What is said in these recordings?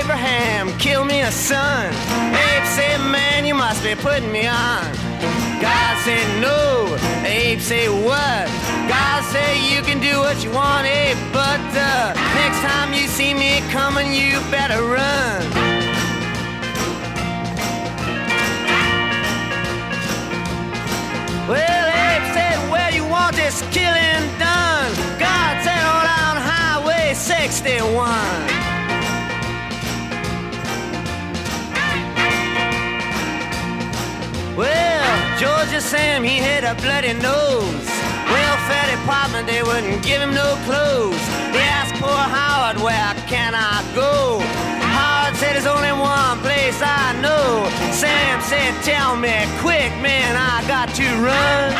Abraham, kill me a son. Abe said, man, you must be putting me on. God said, no. Abe said, what? God said, you can do what you want, Abe, but next time you see me coming, you better run. Well, Abe said, where you want this killing done? God said, oh, down Highway 61. Well, Georgia Sam, he had a bloody nose. Welfare department, they wouldn't give him no clothes. They asked poor Howard, where can I go? Howard said, there's only one place I know. Sam said, tell me quick, man, I got to run.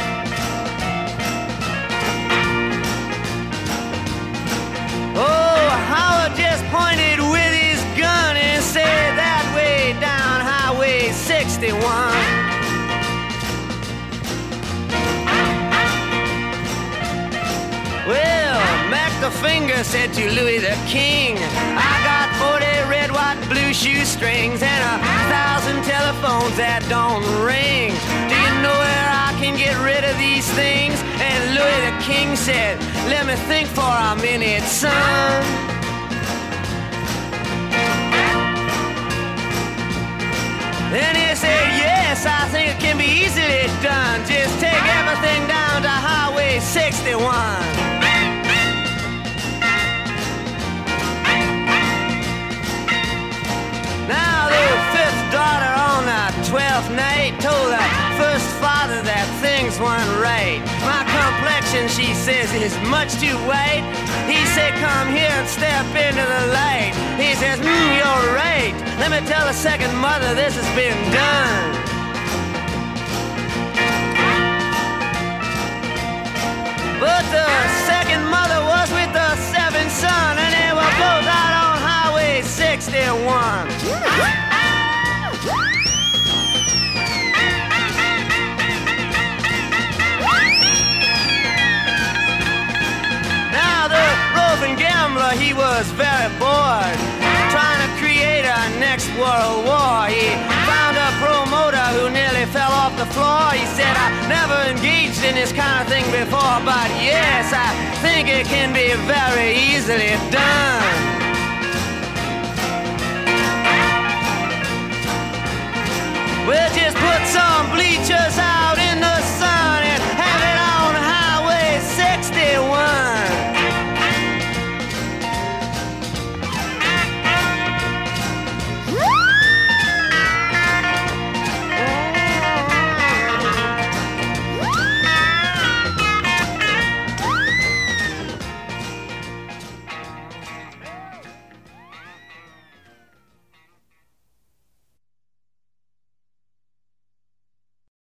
Oh, Howard just pointed with his gun and said, that way down Highway 61. Well, Mac the Finger said to Louis the King, I got 40 red, white, and blue shoestrings and 1,000 telephones that don't ring. Do you know where I can get rid of these things? And Louis the King said, let me think for a minute, son. Then he said, yes, I think it can be easily done. Just take everything down to Highway 61. Now the fifth daughter on the 12th night told the first father that things weren't right. My complexion, she says, is much too white. He said, come here and step into the light. He says, you're right. Let me tell the second mother this has been done. But the second mother was with the seventh son, and they were both out on Highway 61. Now the roving gambler, he was very bored, trying to create a next world war. He found a promoter who nearly fell off the floor. He said, I never engaged in this kind of thing before, but yes, I think it can be very easily done. We'll just put some bleachers out